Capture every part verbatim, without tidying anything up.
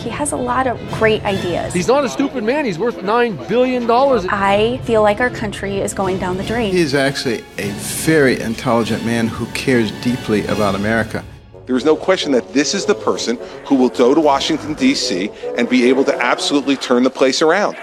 He has a lot of great ideas. He's not a stupid man. He's worth nine billion dollars. I feel like our country is going down the drain. He is actually a very intelligent man who cares deeply about America. There is no question that this is the person who will go to Washington, D C and be able to absolutely turn the place around.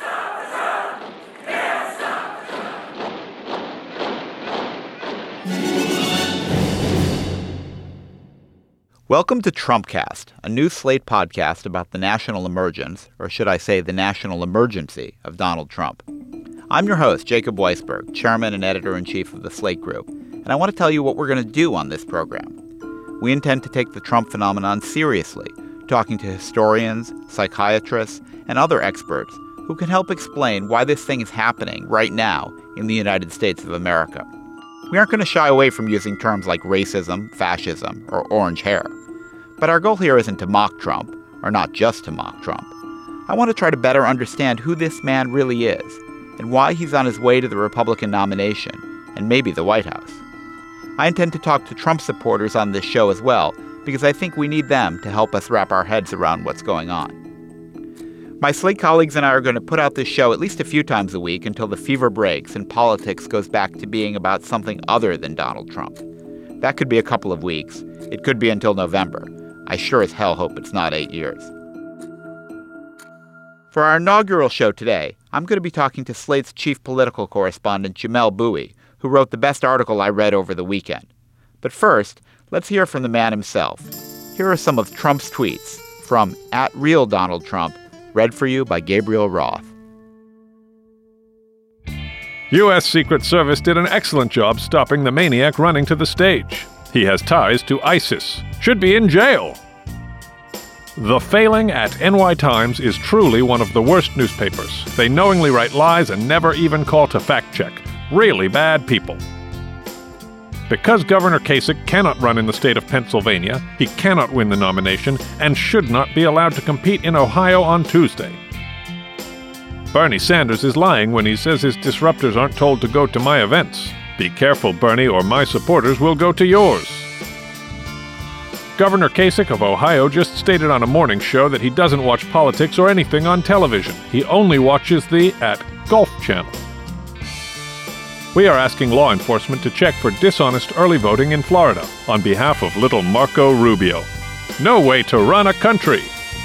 Welcome to Trumpcast, a new Slate podcast about the national emergence, or should I say the national emergency, of Donald Trump. I'm your host, Jacob Weisberg, chairman and editor-in-chief of the Slate Group, and I want to tell you what we're going to do on this program. We intend to take the Trump phenomenon seriously, talking to historians, psychiatrists, and other experts who can help explain why this thing is happening right now in the United States of America. We aren't going to shy away from using terms like racism, fascism, or orange hair. But our goal here isn't to mock Trump, or not just to mock Trump. I want to try to better understand who this man really is, and why he's on his way to the Republican nomination, and maybe the White House. I intend to talk to Trump supporters on this show as well, because I think we need them to help us wrap our heads around what's going on. My Slate colleagues and I are going to put out this show at least a few times a week until the fever breaks and politics goes back to being about something other than Donald Trump. That could be a couple of weeks. It could be until November. I sure as hell hope it's not eight years. For our inaugural show today, I'm going to be talking to Slate's chief political correspondent, Jamelle Bouie, who wrote the best article I read over the weekend. But first, let's hear from the man himself. Here are some of Trump's tweets from at Real Donald Trump, read for you by Gabriel Roth. U S Secret Service did an excellent job stopping the maniac running to the stage. He has ties to ISIS. Should be in jail. The Failing at N Y Times is truly one of the worst newspapers. They knowingly write lies and never even call to fact check. Really bad people. Because Governor Kasich cannot run in the state of Pennsylvania, he cannot win the nomination and should not be allowed to compete in Ohio on Tuesday. Bernie Sanders is lying when he says his disruptors aren't told to go to my events. Be careful, Bernie, or my supporters will go to yours. Governor Kasich of Ohio just stated on a morning show that he doesn't watch politics or anything on television. He only watches the at Golf Channel. We are asking law enforcement to check for dishonest early voting in Florida on behalf of little Marco Rubio. No way to run a country.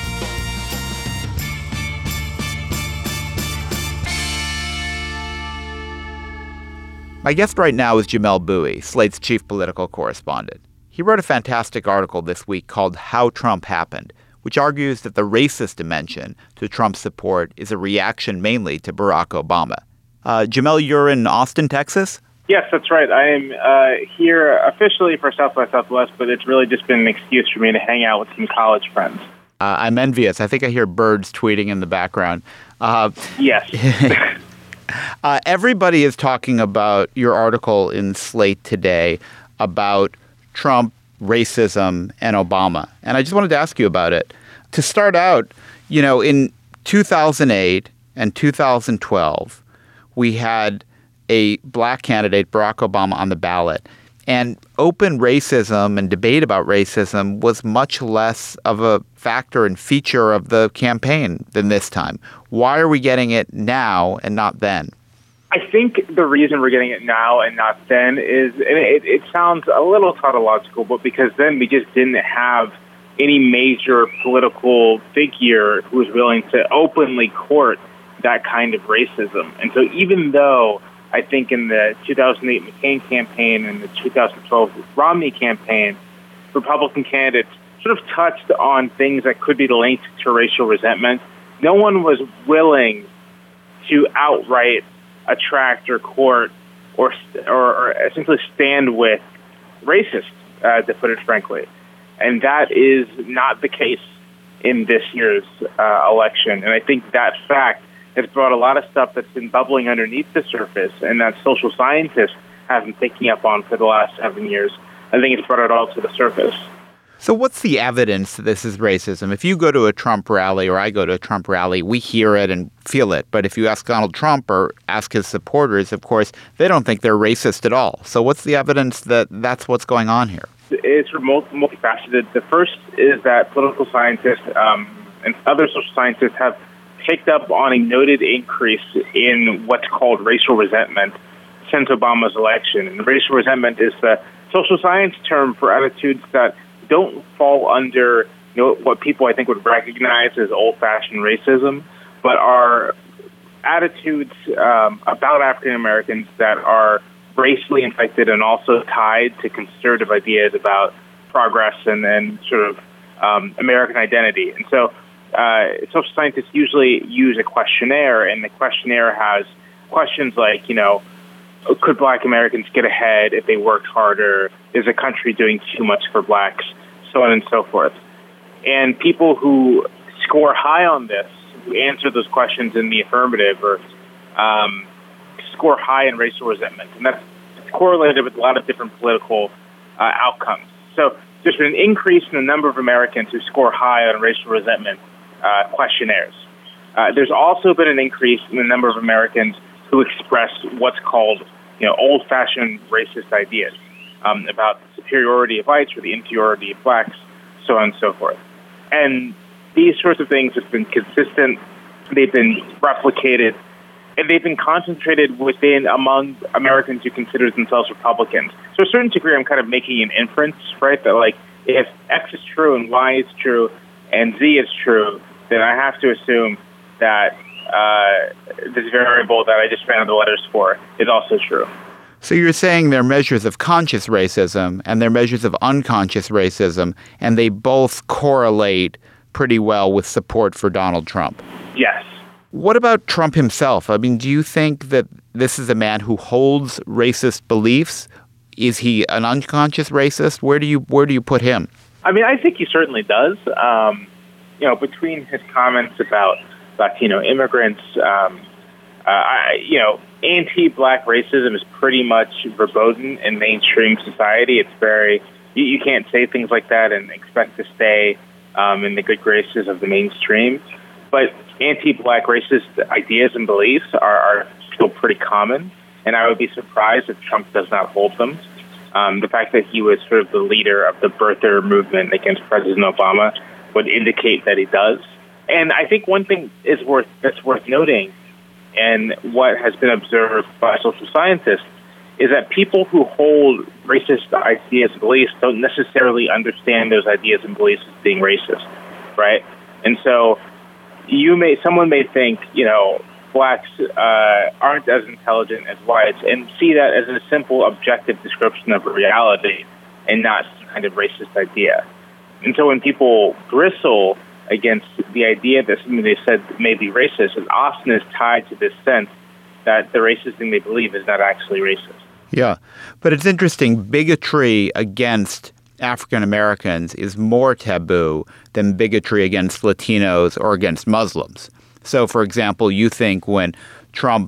My guest right now is Jamelle Bouie, Slate's chief political correspondent. He wrote a fantastic article this week called How Trump Happened, which argues that the racist dimension to Trump's support is a reaction mainly to Barack Obama. Uh, Jamelle, you're in Austin, Texas? Yes, that's right. I am uh, here officially for South by Southwest, but it's really just been an excuse for me to hang out with some college friends. Uh, I'm envious. I think I hear birds tweeting in the background. Uh, yes. uh, everybody is talking about your article in Slate today about Trump, racism, and Obama. And I just wanted to ask you about it. To start out, you know, in two thousand eight and two thousand twelve, we had a black candidate, Barack Obama, on the ballot. And open racism and debate about racism was much less of a factor and feature of the campaign than this time. Why are we getting it now and not then? I think the reason we're getting it now and not then is, and it, it sounds a little tautological, but because then we just didn't have any major political figure who was willing to openly court that kind of racism. And so even though I think in the two thousand eight McCain campaign and the two thousand twelve Romney campaign, Republican candidates sort of touched on things that could be linked to racial resentment, no one was willing to outright attract or court or, or, or essentially stand with racists, uh, to put it frankly. And that is not the case in this year's uh, election. And I think that fact has brought a lot of stuff that's been bubbling underneath the surface and that social scientists have been picking up on for the last seven years. I think it's brought it all to the surface. So what's the evidence that this is racism? If you go to a Trump rally or I go to a Trump rally, we hear it and feel it. But if you ask Donald Trump or ask his supporters, of course, they don't think they're racist at all. So what's the evidence that that's what's going on here? It's multifaceted. The first is that political scientists um, and other social scientists have picked up on a noted increase in what's called racial resentment since Obama's election. And racial resentment is the social science term for attitudes that don't fall under, you know, what people I think would recognize as old-fashioned racism, but are attitudes um, about African Americans that are racially inflected and also tied to conservative ideas about progress and, and sort of um, American identity. And so uh, social scientists usually use a questionnaire, and the questionnaire has questions like, you know, could Black Americans get ahead if they worked harder? Is the country doing too much for Blacks? So on and so forth. And people who score high on this, who answer those questions in the affirmative, or um, score high in racial resentment. And that's correlated with a lot of different political uh, outcomes. So there's been an increase in the number of Americans who score high on racial resentment uh, questionnaires. Uh, there's also been an increase in the number of Americans who express what's called, you know, old-fashioned racist ideas um, about the superiority of whites or the inferiority of Blacks, so on and so forth. And these sorts of things have been consistent. They've been replicated, and they've been concentrated within among Americans who consider themselves Republicans. So to a certain degree, I'm kind of making an inference, right, that like if X is true and Y is true and Z is true, then I have to assume that uh, this variable that I just ran the letters for is also true. So you're saying they're measures of conscious racism and they're measures of unconscious racism, and they both correlate pretty well with support for Donald Trump. Yes. What about Trump himself? I mean, do you think that this is a man who holds racist beliefs? Is he an unconscious racist? Where do you where do you put him? I mean, I think he certainly does. Um, you know, between his comments about Latino immigrants, um, uh, I, you know, anti-Black racism is pretty much verboten in mainstream society. It's very you, you can't say things like that and expect to stay um, in the good graces of the mainstream. But anti-Black racist ideas and beliefs are, are still pretty common, and I would be surprised if Trump does not hold them. Um, the fact that he was sort of the leader of the birther movement against President Obama would indicate that he does. And I think one thing is worth that's worth noting, and what has been observed by social scientists, is that people who hold racist ideas and beliefs don't necessarily understand those ideas and beliefs as being racist, right? And so you may, someone may think, you know, Blacks uh, aren't as intelligent as whites, and see that as a simple objective description of a reality and not some kind of racist idea. And so when people bristle against the idea that something they said may be racist, it often is tied to this sense that the racist thing they believe is not actually racist. Yeah, but it's interesting. Bigotry against African Americans is more taboo than bigotry against Latinos or against Muslims. So, for example, you think when Trump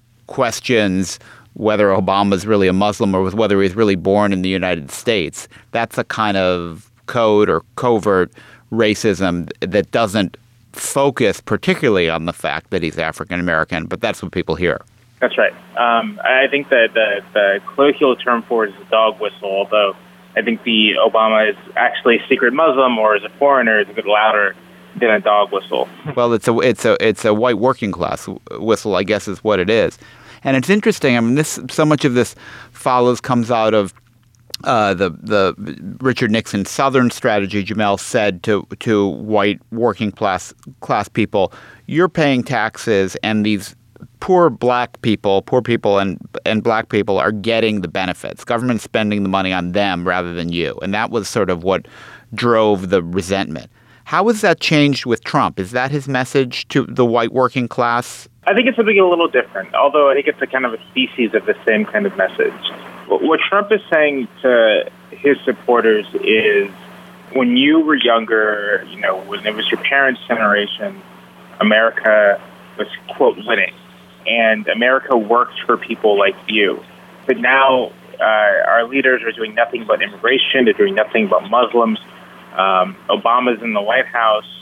questions whether Obama's really a Muslim or whether he's really born in the United States, that's a kind of code or covert racism that doesn't focus particularly on the fact that he's African American, but that's what people hear. That's right. Um, I think that the, the colloquial term for it is a dog whistle, although I think the Obama is actually a secret Muslim or is a foreigner is a bit louder than a dog whistle. Well, it's a it's a it's a white working class whistle, I guess, is what it is. And it's interesting. I mean, this so much of this follows comes out of uh, the the Richard Nixon Southern strategy. Jamel said to to white working class class people, "You're paying taxes, and these poor black people, poor people and and black people are getting the benefits. Government's spending the money on them rather than you." And that was sort of what drove the resentment. How has that changed with Trump? Is that his message to the white working class? I think it's something a little different, although I think it's a kind of a species of the same kind of message. What Trump is saying to his supporters is, when you were younger, you know, when it was your parents' generation, America was, quote, winning. And America worked for people like you. But now uh, our leaders are doing nothing but immigration. They're doing nothing but Muslims. Um, Obama's in the White House,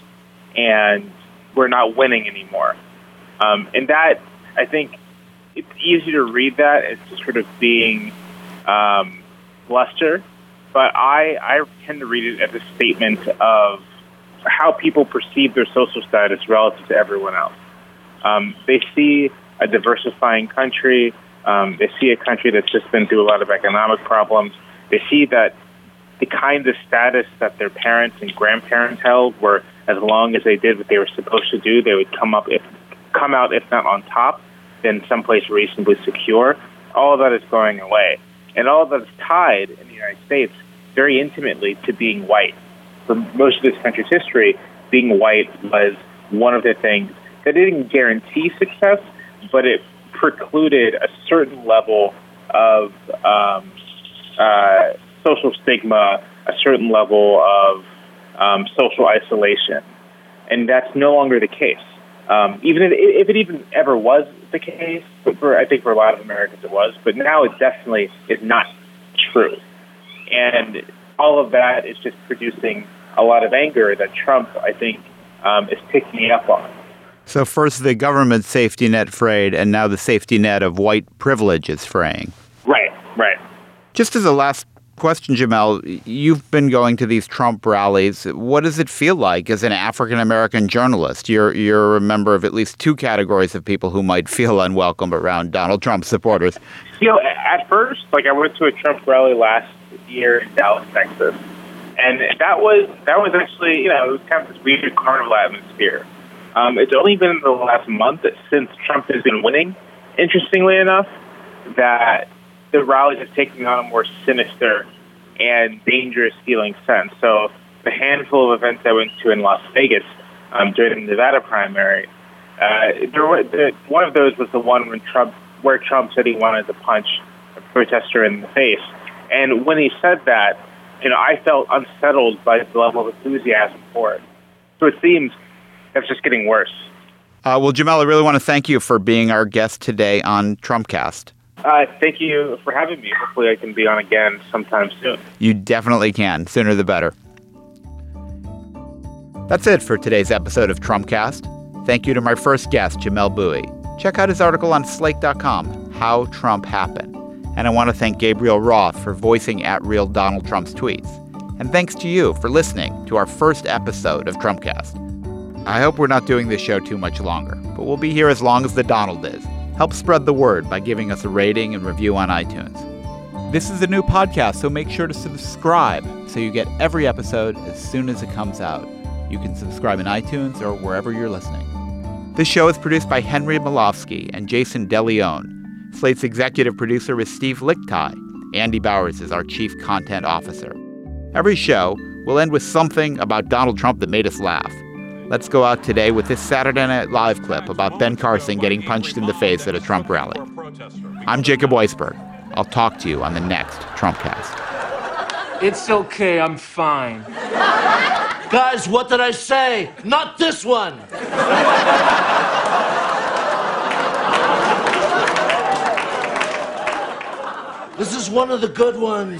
and we're not winning anymore. Um, and that, I think, it's easy to read that as sort of being um, bluster, but I, I tend to read it as a statement of how people perceive their social status relative to everyone else. Um, they see a diversifying country. Um, they see a country that's just been through a lot of economic problems. They see that the kind of status that their parents and grandparents held, where as long as they did what they were supposed to do, they would come up, if come out, if not on top, then someplace reasonably secure. All of that is going away. And all of that is tied in the United States very intimately to being white. For most of this country's history, being white was one of the things that didn't guarantee success, but it precluded a certain level of um, uh, social stigma, a certain level of um, social isolation. And that's no longer the case. Um, even if, if it even ever was the case, but for, I think for a lot of Americans it was, but now it definitely is not true. And all of that is just producing a lot of anger that Trump, I think, um, is picking up on. So first the government safety net frayed, and now the safety net of white privilege is fraying. Right, right. Just as a last question, Jamel, you've been going to these Trump rallies. What does it feel like as an African-American journalist? You're you're a member of at least two categories of people who might feel unwelcome around Donald Trump supporters. You know, at first, like I went to a Trump rally last year in Dallas, Texas, and that was that was actually, you know, it was kind of this weird carnival atmosphere. Um, it's only been in the last month that since Trump has been winning, interestingly enough, that the rallies have taken on a more sinister and dangerous feeling sense. So the handful of events I went to in Las Vegas um, during the Nevada primary, uh, there were, the, one of those was the one when Trump, where Trump said he wanted to punch a protester in the face. And when he said that, you know, I felt unsettled by the level of enthusiasm for it. So it seems that's just getting worse. Uh, well, Jamel, I really want to thank you for being our guest today on Trumpcast. Uh, thank you for having me. Hopefully I can be on again sometime soon. You definitely can. Sooner the better. That's it for today's episode of Trumpcast. Thank you to my first guest, Jamel Bouie. Check out his article on slate dot com, How Trump Happened. And I want to thank Gabriel Roth for voicing at Real Donald Trump's tweets. And thanks to you for listening to our first episode of Trumpcast. I hope we're not doing this show too much longer, but we'll be here as long as the Donald is. Help spread the word by giving us a rating and review on iTunes. This is a new podcast, so make sure to subscribe so you get every episode as soon as it comes out. You can subscribe in iTunes or wherever you're listening. This show is produced by Henry Malofsky and Jason DeLeon. Slate's executive producer is Steve Lichtai. Andy Bowers is our chief content officer. Every show will end with something about Donald Trump that made us laugh. Let's go out today with this Saturday Night Live clip about Ben Carson getting punched in the face at a Trump rally. I'm Jacob Weisberg. I'll talk to you on the next Trumpcast. It's okay, I'm fine. Guys, what did I say? Not this one! This is one of the good ones.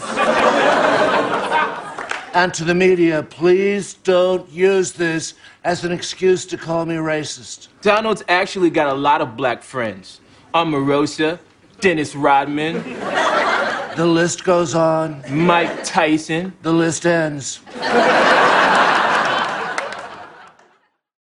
And to the media, please don't use this as an excuse to call me racist. Donald's actually got a lot of black friends. Omarosa, Dennis Rodman. The list goes on. Mike Tyson. The list ends.